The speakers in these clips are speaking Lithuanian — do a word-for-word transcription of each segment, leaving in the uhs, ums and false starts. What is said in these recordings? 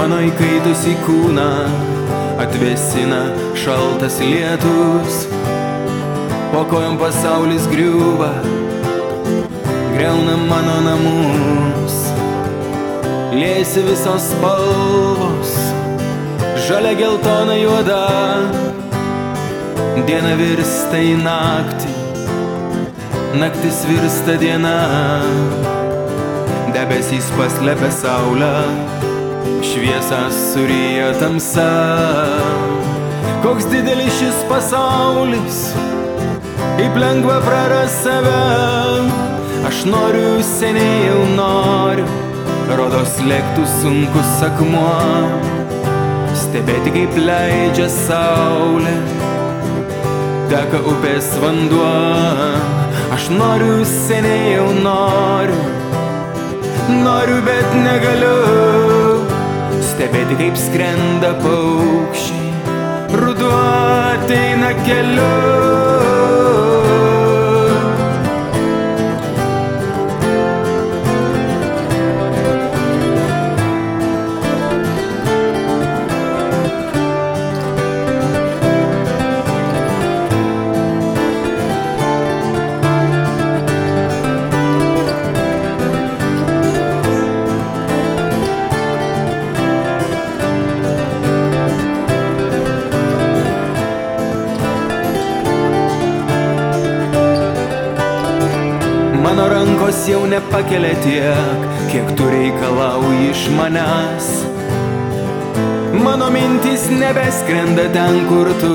mano įkaitusį kūną atvėsina šaltas lietus. Po kojom pasaulis griūva, griauna mano namus. Liejasi visos spalvos, žalia, geltona, juoda. Diena virsta į naktį, naktis virsta diena. Debesys paslepia saulę, šviesą suryja tamsa. Koks didelis šis pasaulis, kaip lengva prarast save. Aš noriu, seniai jau noriu, rodos lėktų sunkus akmuo. Stebėti, kaip leidžia saulė, teka upės vanduo. Aš noriu, seniai jau noriu, noriu, bet negaliu. Stebėti, kaip skrenda paukščiai, ruduo ateina keliu. Mano rankos jau nepakelia tiek, kiek tu reikalauji iš manęs. Mano mintys nebeskrenda ten, kur tu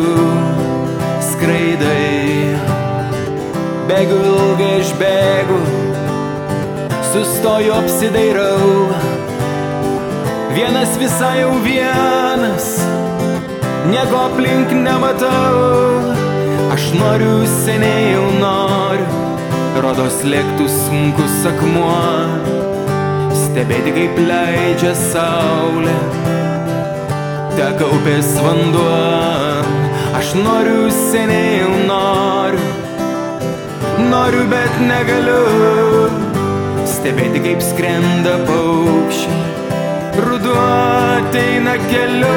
skraidai. Bėgu ilgai, aš bėgu, sustoju, apsidairau. Vienas, visai jau vienas, nieko aplink nematau. Aš noriu, seniai jau noriu, rodos lėktų sunkus akmuo. Stebėti, kaip leidžia saulė, teka upės vanduo. Aš noriu, seniai jau noriu, noriu, bet negaliu. Stebėti, kaip skrenda paukščiai, ruduo ateina keliu.